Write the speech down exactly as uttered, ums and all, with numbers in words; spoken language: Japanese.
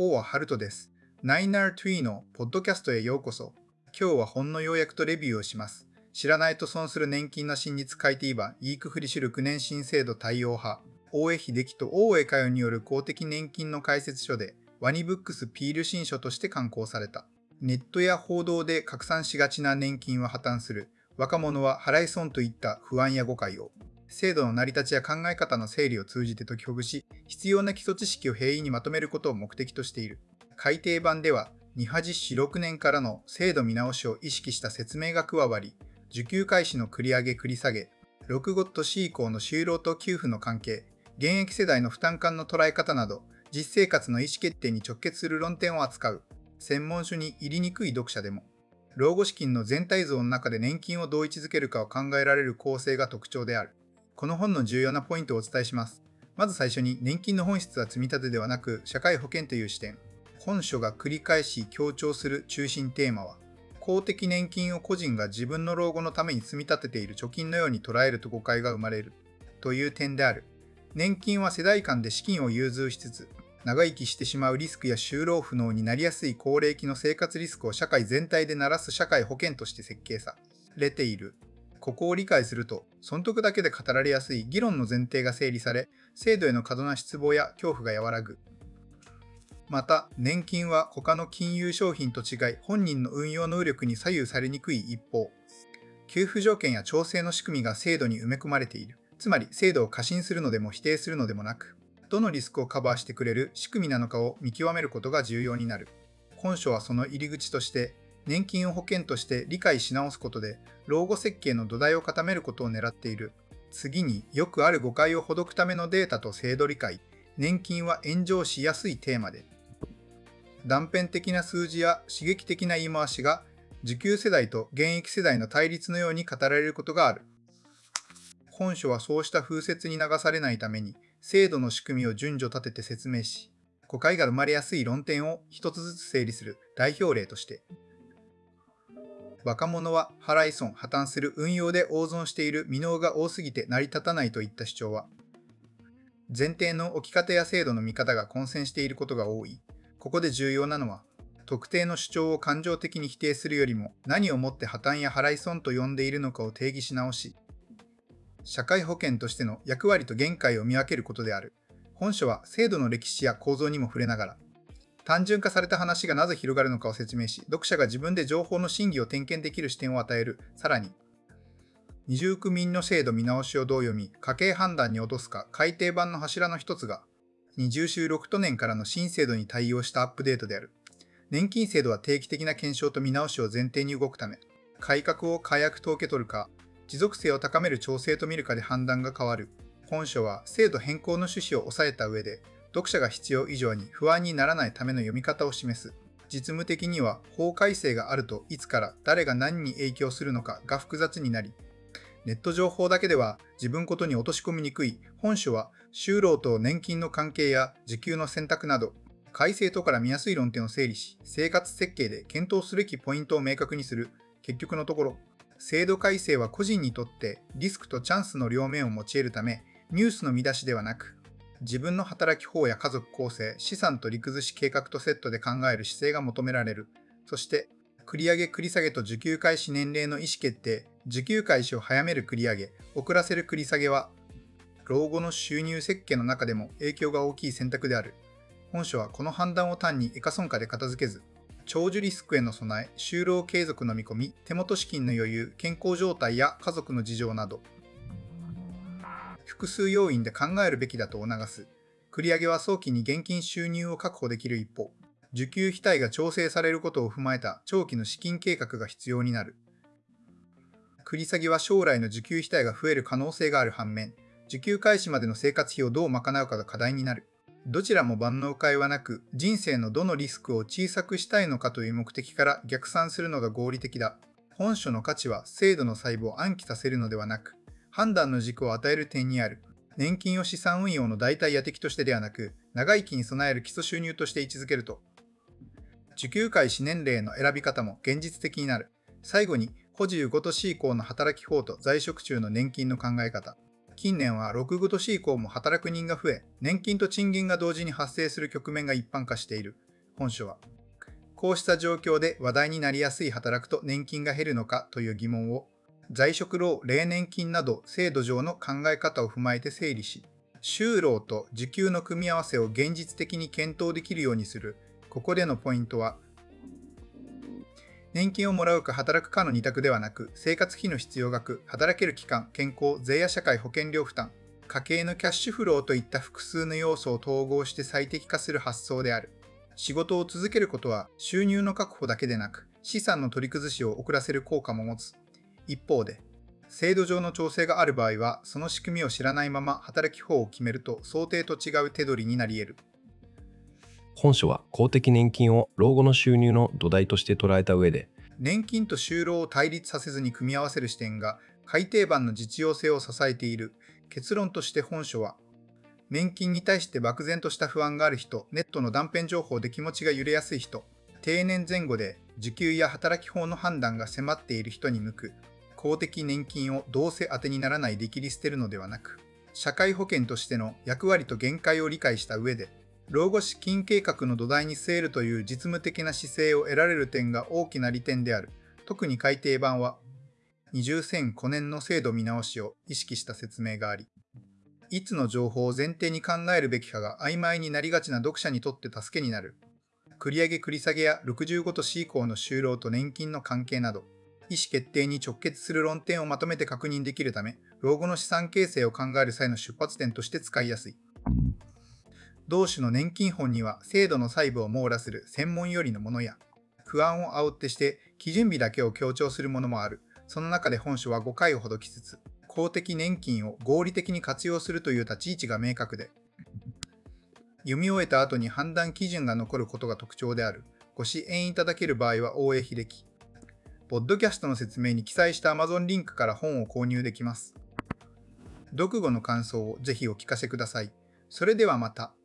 コアハルトです。ナイナートゥイーのポッドキャストへようこそ。今日は本の要約とレビューをします。知らないと損する年金の真実改訂版、イークフリシュルきゅうねん新制度対応派、大江秀樹と大江佳代による公的年金の解説書で、ワニブックスピール新書として刊行された。ネットや報道で拡散しがちな年金は破綻する。若者は払い損といった不安や誤解を。制度の成り立ちや考え方の整理を通じて解きほぐし、必要な基礎知識を平易にまとめることを目的としている。改訂版では、には実施ろくねんからの制度見直しを意識した説明が加わり、受給開始の繰り上げ繰り下げ、ろくごとし以降の就労と給付の関係、現役世代の負担感の捉え方など、実生活の意思決定に直結する論点を扱う。専門書に入りにくい読者でも、老後資金の全体像の中で年金をどう位置づけるかを考えられる構成が特徴である。この本の重要なポイントをお伝えします。まず最初に、年金の本質は積み立てではなく社会保険という視点。本書が繰り返し強調する中心テーマは、公的年金を個人が自分の老後のために積み立てている貯金のように捉えると誤解が生まれるという点である。年金は世代間で資金を融通しつつ、長生きしてしまうリスクや就労不能になりやすい高齢期の生活リスクを社会全体でならす社会保険として設計されている。ここを理解すると、損得だけで語られやすい議論の前提が整理され、制度への過度な失望や恐怖が和らぐ。また、年金は他の金融商品と違い、本人の運用能力に左右されにくい一方、給付条件や調整の仕組みが制度に埋め込まれている。つまり、制度を過信するのでも否定するのでもなく、どのリスクをカバーしてくれる仕組みなのかを見極めることが重要になる。本書はその入り口として、年金を保険として理解し直すことで、老後設計の土台を固めることを狙っている。次によくある誤解をほどくためのデータと制度理解。年金は炎上しやすいテーマで、断片的な数字や刺激的な言い回しが受給世代と現役世代の対立のように語られることがある。本書はそうした風説に流されないために、制度の仕組みを順序立てて説明し、誤解が生まれやすい論点を一つずつ整理する代表例として、若者は払い損・破綻する運用で大損している未納が多すぎて成り立たないといった主張は、前提の置き方や制度の見方が混戦していることが多い。ここで重要なのは、特定の主張を感情的に否定するよりも、何をもって破綻や払い損と呼んでいるのかを定義し直し、社会保険としての役割と限界を見分けることである。本書は制度の歴史や構造にも触れながら、単純化された話がなぜ広がるのかを説明し、読者が自分で情報の真偽を点検できる視点を与える。さらに、二重区民の制度見直しをどう読み、家計判断に落とすか改訂版の柱の一つが、二重就ろくとねんからの新制度に対応したアップデートである。年金制度は定期的な検証と見直しを前提に動くため、改革を火薬と受け取るか、持続性を高める調整と見るかで判断が変わる。本書は制度変更の趣旨を抑えた上で、読者が必要以上に不安にならないための読み方を示す。実務的には法改正があるといつから誰が何に影響するのかが複雑になり、ネット情報だけでは自分ごとに落とし込みにくい。本書は就労と年金の関係や受給の選択など、改正等から見やすい論点を整理し、生活設計で検討すべきポイントを明確にする。結局のところ、制度改正は個人にとってリスクとチャンスの両面を持ち得るため、ニュースの見出しではなく、自分の働き方や家族構成、資産と陸崩し計画とセットで考える姿勢が求められる。そして、繰り上げ繰り下げと受給開始年齢の意思決定、受給開始を早める繰り上げ、遅らせる繰り下げは、老後の収入設計の中でも影響が大きい選択である。本書はこの判断を単に得か損かで片付けず、長寿リスクへの備え、就労継続の見込み、手元資金の余裕、健康状態や家族の事情など、複数要因で考えるべきだと促す。繰り上げは早期に現金収入を確保できる一方、受給費帯が調整されることを踏まえた長期の資金計画が必要になる。繰り下げは将来の受給費帯が増える可能性がある反面、受給開始までの生活費をどう賄うかが課題になる。どちらも万能解はなく、人生のどのリスクを小さくしたいのかという目的から逆算するのが合理的だ。本書の価値は制度の細部を暗記させるのではなく、判断の軸を与える点にある。年金を資産運用の代替や敵としてではなく、長生きに備える基礎収入として位置づけると、受給開始年齢の選び方も現実的になる。最後に、補じゅうごとし以降の働き方と在職中の年金の考え方。近年はろくごとし以降も働く人が増え、年金と賃金が同時に発生する局面が一般化している。 本書は、こうした状況で話題になりやすい働くと年金が減るのかという疑問を、在職労、例年金など制度上の考え方を踏まえて整理し、就労と受給の組み合わせを現実的に検討できるようにする。ここでのポイントは、年金をもらうか働くかの二択ではなく、生活費の必要額、働ける期間、健康、税や社会保険料負担、家計のキャッシュフローといった複数の要素を統合して最適化する発想である。仕事を続けることは収入の確保だけでなく、資産の取り崩しを遅らせる効果も持つ。一方で、制度上の調整がある場合は、その仕組みを知らないまま働き方を決めると想定と違う手取りになり得る。 本書は公的年金を老後の収入の土台として捉えた上で、 年金と就労を対立させずに組み合わせる視点が改訂版の実用性を支えている。結論として本書は、年金に対して漠然とした不安がある人、ネットの断片情報で気持ちが揺れやすい人、定年前後で受給や働き法の判断が迫っている人に向く、公的年金をどうせ当てにならないで切り捨てるのではなく、社会保険としての役割と限界を理解した上で、老後資金計画の土台に据えるという実務的な姿勢を得られる点が大きな利点である。特に改訂版は、にじゅうせんごねんの制度見直しを意識した説明があり、いつの情報を前提に考えるべきかが曖昧になりがちな読者にとって助けになる。繰り上げ繰り下げやろくじゅうご年以降の就労と年金の関係など、意思決定に直結する論点をまとめて確認できるため、老後の資産形成を考える際の出発点として使いやすい。同種の年金本には制度の細部を網羅する専門寄りのものや、不安を煽ってして基準日だけを強調するものもある。その中で本書は誤解をほどきつつ、公的年金を合理的に活用するという立ち位置が明確で、読み終えた後に判断基準が残ることが特徴である。ご支援いただける場合は大江秀樹。ポッドキャストの説明に記載した Amazon リンクから本を購入できます。読後の感想をぜひお聞かせください。それではまた。